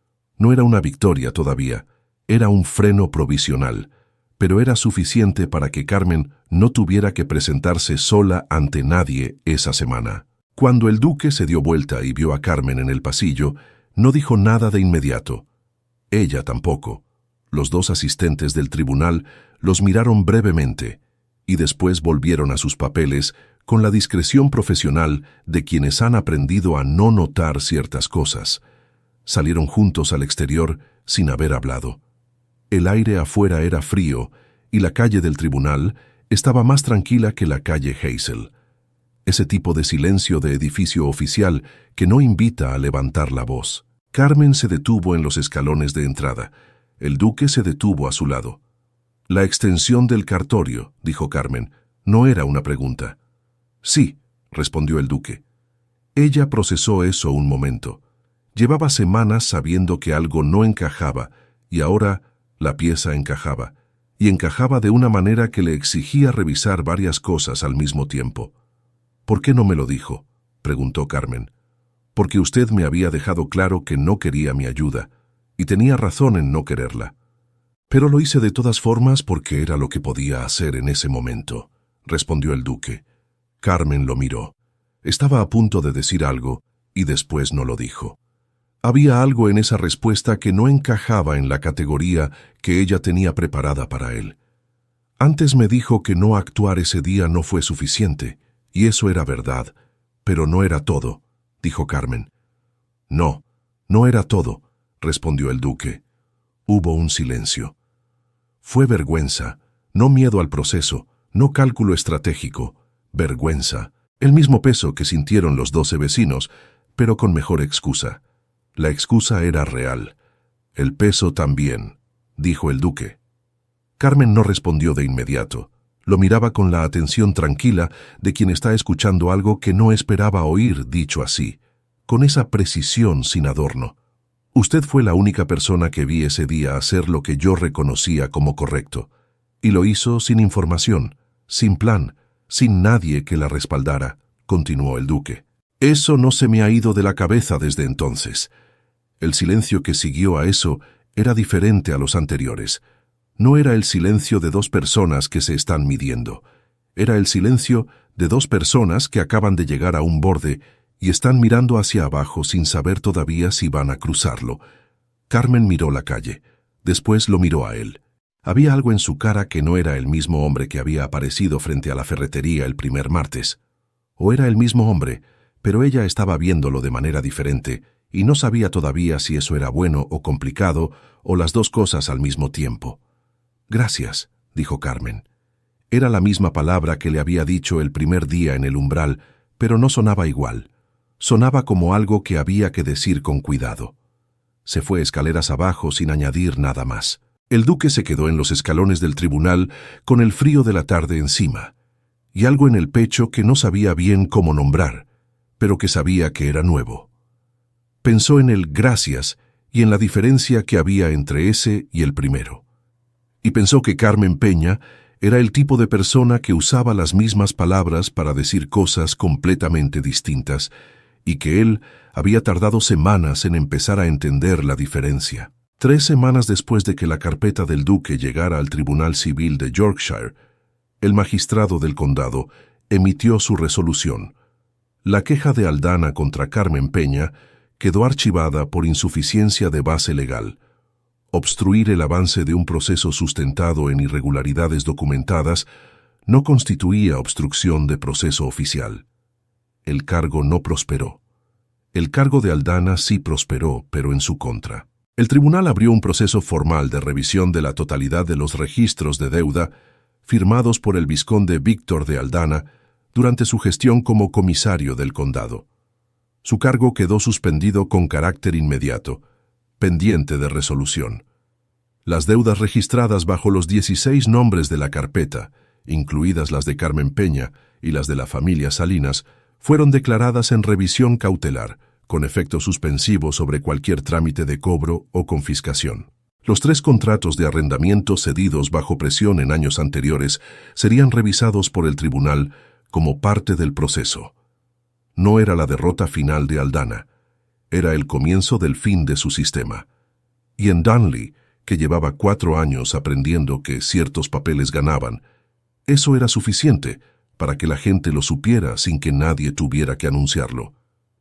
S1: No era una victoria todavía, era un freno provisional, pero era suficiente para que Carmen no tuviera que presentarse sola ante nadie esa semana. Cuando el duque se dio vuelta y vio a Carmen en el pasillo, no dijo nada de inmediato. Ella tampoco. Los 2 asistentes del tribunal los miraron brevemente y después volvieron a sus papeles con la discreción profesional de quienes han aprendido a no notar ciertas cosas. Salieron juntos al exterior sin haber hablado. El aire afuera era frío y la calle del tribunal estaba más tranquila que la calle Hazel. Ese tipo de silencio de edificio oficial que no invita a levantar la voz. Carmen se detuvo en los escalones de entrada. El duque se detuvo a su lado. La extensión del cartorio, dijo Carmen, no era una pregunta. Sí, respondió el duque. Ella procesó eso un momento. Llevaba semanas sabiendo que algo no encajaba y ahora la pieza encajaba, y encajaba de una manera que le exigía revisar varias cosas al mismo tiempo. ¿Por qué no me lo dijo?, preguntó Carmen. Porque usted me había dejado claro que no quería mi ayuda, y tenía razón en no quererla. Pero lo hice de todas formas porque era lo que podía hacer en ese momento, respondió el duque. Carmen lo miró. Estaba a punto de decir algo, y después no lo dijo. Había algo en esa respuesta que no encajaba en la categoría que ella tenía preparada para él. Antes me dijo que no actuar ese día no fue suficiente, y eso era verdad, pero no era todo, dijo Carmen. No, no era todo, respondió el duque. Hubo un silencio. Fue vergüenza, no miedo al proceso, no cálculo estratégico, vergüenza, el mismo peso que sintieron los 12 vecinos, pero con mejor excusa. La excusa era real. El peso también, dijo el duque. Carmen no respondió de inmediato. Lo miraba con la atención tranquila de quien está escuchando algo que no esperaba oír dicho así, con esa precisión sin adorno. Usted fue la única persona que vi ese día hacer lo que yo reconocía como correcto, y lo hizo sin información, sin plan, sin nadie que la respaldara, continuó el duque. Eso no se me ha ido de la cabeza desde entonces. El silencio que siguió a eso era diferente a los anteriores. No era el silencio de 2 personas que se están midiendo. Era el silencio de 2 personas que acaban de llegar a un borde y están mirando hacia abajo sin saber todavía si van a cruzarlo. Carmen miró la calle. Después lo miró a él. Había algo en su cara que no era el mismo hombre que había aparecido frente a la ferretería el primer martes. O era el mismo hombre, pero ella estaba viéndolo de manera diferente y no sabía todavía si eso era bueno o complicado o las 2 cosas al mismo tiempo. Gracias, dijo Carmen. Era la misma palabra que le había dicho el primer día en el umbral, pero no sonaba igual. sonaba como algo que había que decir con cuidado. Se fue escaleras abajo sin añadir nada más. El duque se quedó en los escalones del tribunal con el frío de la tarde encima, y algo en el pecho que no sabía bien cómo nombrar, pero que sabía que era nuevo. Pensó en el gracias y en la diferencia que había entre ese y el primero. Y pensó que Carmen Peña era el tipo de persona que usaba las mismas palabras para decir cosas completamente distintas, y que él había tardado semanas en empezar a entender la diferencia. 3 semanas después de que la carpeta del duque llegara al Tribunal Civil de Yorkshire, el magistrado del condado emitió su resolución. La queja de Aldana contra Carmen Peña quedó archivada por insuficiencia de base legal. Obstruir el avance de un proceso sustentado en irregularidades documentadas no constituía obstrucción de proceso oficial. El cargo no prosperó. El cargo de Aldana sí prosperó, pero en su contra. El tribunal abrió un proceso formal de revisión de la totalidad de los registros de deuda firmados por el vizconde Víctor de Aldana durante su gestión como comisario del condado. Su cargo quedó suspendido con carácter inmediato, pendiente de resolución. Las deudas registradas bajo los 16 nombres de la carpeta, incluidas las de Carmen Peña y las de la familia Salinas, fueron declaradas en revisión cautelar, con efecto suspensivo sobre cualquier trámite de cobro o confiscación. Los 3 contratos de arrendamiento cedidos bajo presión en años anteriores serían revisados por el tribunal como parte del proceso. No era la derrota final de Aldana, era el comienzo del fin de su sistema. Y en Darnley, que llevaba 4 años aprendiendo que ciertos papeles ganaban, eso era suficiente para que la gente lo supiera sin que nadie tuviera que anunciarlo.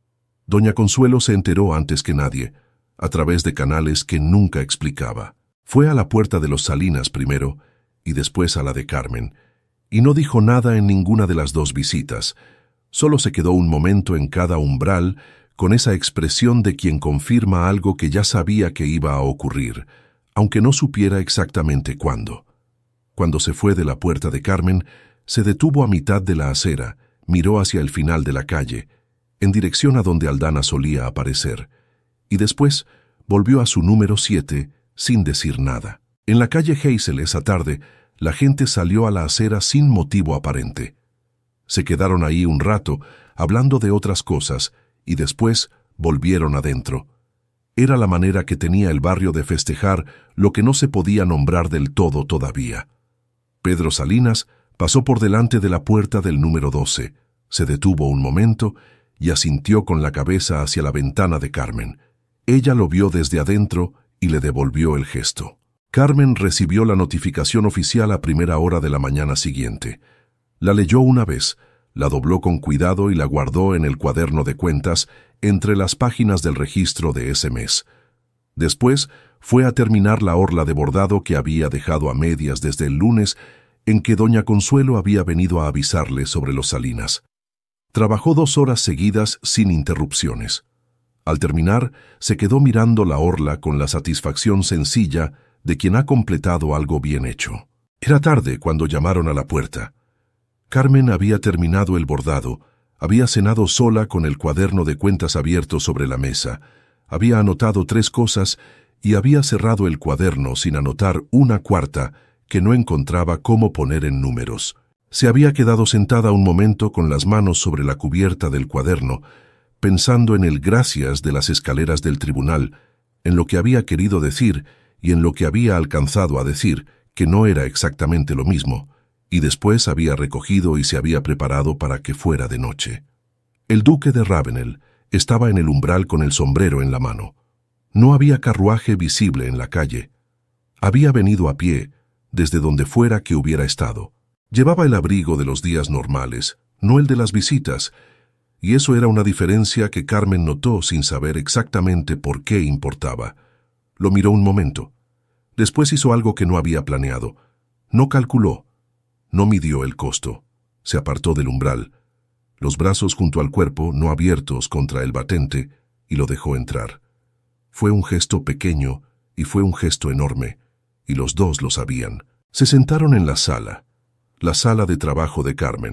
S1: Doña Consuelo se enteró antes que nadie, a través de canales que nunca explicaba. Fue a la puerta de los Salinas primero y después a la de Carmen, y no dijo nada en ninguna de las 2 visitas. Solo se quedó un momento en cada umbral con esa expresión de quien confirma algo que ya sabía que iba a ocurrir, aunque no supiera exactamente cuándo. Cuando se fue de la puerta de Carmen, se detuvo a mitad de la acera, miró hacia el final de la calle, en dirección a donde Aldana solía aparecer, y después volvió a su número 7 sin decir nada. En la calle Hazel esa tarde, la gente salió a la acera sin motivo aparente. Se quedaron ahí un rato, hablando de otras cosas, y después volvieron adentro. Era la manera que tenía el barrio de festejar lo que no se podía nombrar del todo todavía. Pedro Salinas pasó por delante de la puerta del número 12, se detuvo un momento y asintió con la cabeza hacia la ventana de Carmen. Ella lo vio desde adentro y le devolvió el gesto. Carmen recibió la notificación oficial a primera hora de la mañana siguiente. La leyó una vez, la dobló con cuidado y la guardó en el cuaderno de cuentas entre las páginas del registro de ese mes. Después fue a terminar la orla de bordado que había dejado a medias desde el lunes en que doña Consuelo había venido a avisarle sobre los Salinas. Trabajó 2 horas seguidas sin interrupciones. Al terminar, se quedó mirando la orla con la satisfacción sencilla de quien ha completado algo bien hecho. Era tarde cuando llamaron a la puerta. Carmen había terminado el bordado, había cenado sola con el cuaderno de cuentas abierto sobre la mesa, había anotado 3 cosas y había cerrado el cuaderno sin anotar una cuarta que no encontraba cómo poner en números. Se había quedado sentada un momento con las manos sobre la cubierta del cuaderno, pensando en el gracias de las escaleras del tribunal, en lo que había querido decir y en lo que había alcanzado a decir, que no era exactamente lo mismo, y después había recogido y se había preparado para que fuera de noche. El duque de Ravenel estaba en el umbral con el sombrero en la mano. No había carruaje visible en la calle. Había venido a pie, desde donde fuera que hubiera estado. Llevaba el abrigo de los días normales, no el de las visitas, y eso era una diferencia que Carmen notó sin saber exactamente por qué importaba. Lo miró un momento. Después hizo algo que no había planeado. No calculó. No midió el costo. Se apartó del umbral, los brazos junto al cuerpo, no abiertos contra el batente, y lo dejó entrar. Fue un gesto pequeño y fue un gesto enorme, y los 2 lo sabían. Se sentaron en la sala de trabajo de Carmen,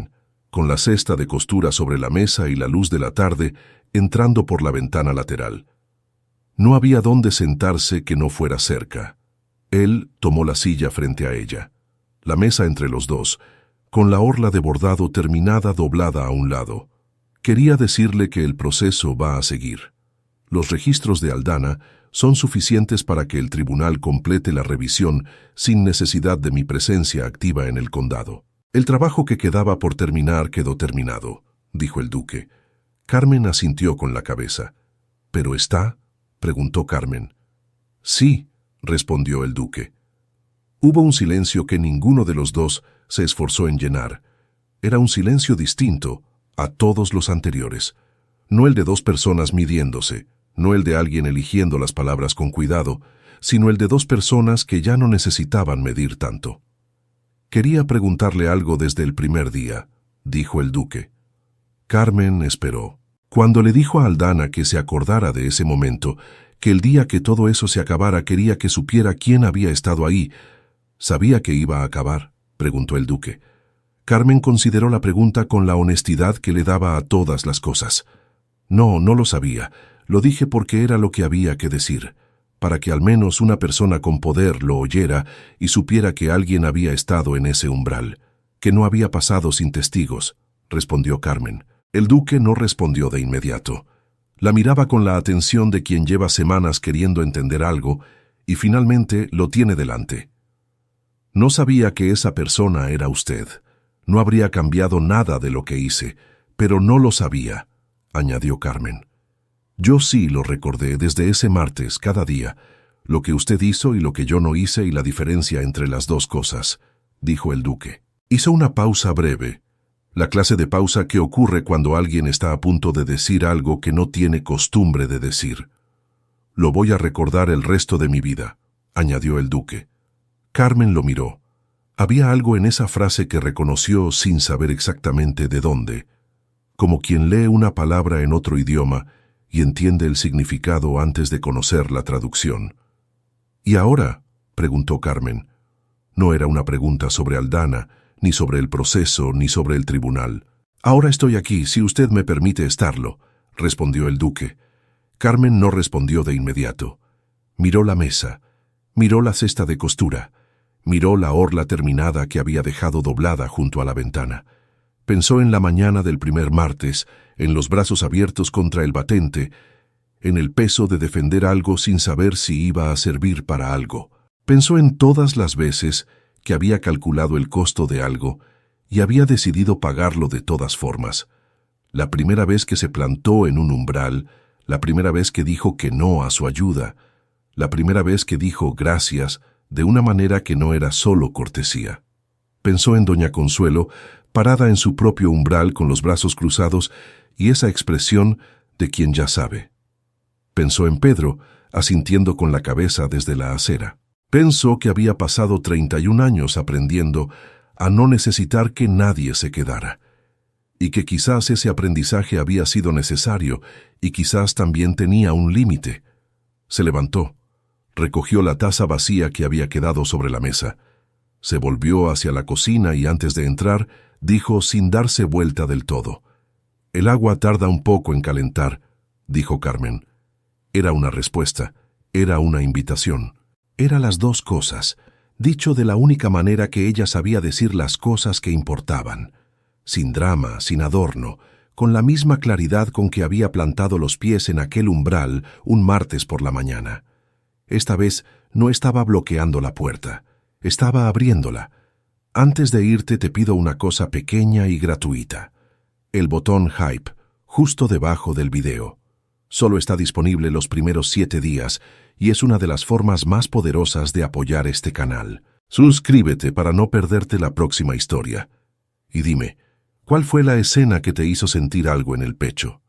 S1: con la cesta de costura sobre la mesa y la luz de la tarde entrando por la ventana lateral. No había dónde sentarse que no fuera cerca. Él tomó la silla frente a ella, la mesa entre los dos, con la orla de bordado terminada doblada a un lado. Quería decirle que el proceso va a seguir. Los registros de Aldana son suficientes para que el tribunal complete la revisión sin necesidad de mi presencia activa en el condado. El trabajo que quedaba por terminar quedó terminado, dijo el duque. Carmen asintió con la cabeza. ¿Pero está? Preguntó Carmen. Sí, respondió el duque. Hubo un silencio que ninguno de los dos se esforzó en llenar. Era un silencio distinto a todos los anteriores. No el de dos personas midiéndose, no el de alguien eligiendo las palabras con cuidado, sino el de dos personas que ya no necesitaban medir tanto. Quería preguntarle algo desde el primer día, dijo el duque. Carmen esperó. Cuando le dijo a Aldana que se acordara de ese momento, que el día que todo eso se acabara quería que supiera quién había estado ahí, ¿sabía que iba a acabar?, preguntó el duque. Carmen consideró la pregunta con la honestidad que le daba a todas las cosas. No, no lo sabía. Lo dije porque era lo que había que decir, para que al menos una persona con poder lo oyera y supiera que alguien había estado en ese umbral, que no había pasado sin testigos, respondió Carmen. El duque no respondió de inmediato. La miraba con la atención de quien lleva semanas queriendo entender algo y finalmente lo tiene delante. No sabía que esa persona era usted. No habría cambiado nada de lo que hice, pero no lo sabía, añadió Carmen. Yo sí lo recordé desde ese martes cada día, lo que usted hizo y lo que yo no hice y la diferencia entre las dos cosas, dijo el duque. Hizo una pausa breve, la clase de pausa que ocurre cuando alguien está a punto de decir algo que no tiene costumbre de decir. Lo voy a recordar el resto de mi vida, añadió el duque. Carmen lo miró. Había algo en esa frase que reconoció sin saber exactamente de dónde, como quien lee una palabra en otro idioma y entiende el significado antes de conocer la traducción. ¿Y ahora?, preguntó Carmen. No era una pregunta sobre Aldana, ni sobre el proceso, ni sobre el tribunal. Ahora estoy aquí, si usted me permite estarlo, respondió el duque. Carmen no respondió de inmediato. Miró la mesa, miró la cesta de costura, miró la orla terminada que había dejado doblada junto a la ventana. Pensó en la mañana del primer martes, en los brazos abiertos contra el batente, en el peso de defender algo sin saber si iba a servir para algo. Pensó en todas las veces que había calculado el costo de algo y había decidido pagarlo de todas formas. La primera vez que se plantó en un umbral, la primera vez que dijo que no a su ayuda, la primera vez que dijo gracias de una manera que no era solo cortesía. Pensó en doña Consuelo, parada en su propio umbral con los brazos cruzados y esa expresión de quien ya sabe. Pensó en Pedro, asintiendo con la cabeza desde la acera. Pensó que había pasado 31 años aprendiendo a no necesitar que nadie se quedara, y que quizás ese aprendizaje había sido necesario y quizás también tenía un límite. Se levantó, recogió la taza vacía que había quedado sobre la mesa, se volvió hacia la cocina y antes de entrar dijo sin darse vuelta del todo: «El agua tarda un poco en calentar», dijo Carmen. Era una respuesta, era una invitación. Era las dos cosas, dicho de la única manera que ella sabía decir las cosas que importaban, sin drama, sin adorno, con la misma claridad con que había plantado los pies en aquel umbral un martes por la mañana. Esta vez no estaba bloqueando la puerta, estaba abriéndola. Antes de irte te pido una cosa pequeña y gratuita. El botón Hype, justo debajo del video. Solo está disponible los primeros 7 días y es una de las formas más poderosas de apoyar este canal. Suscríbete para no perderte la próxima historia. Y dime, ¿cuál fue la escena que te hizo sentir algo en el pecho?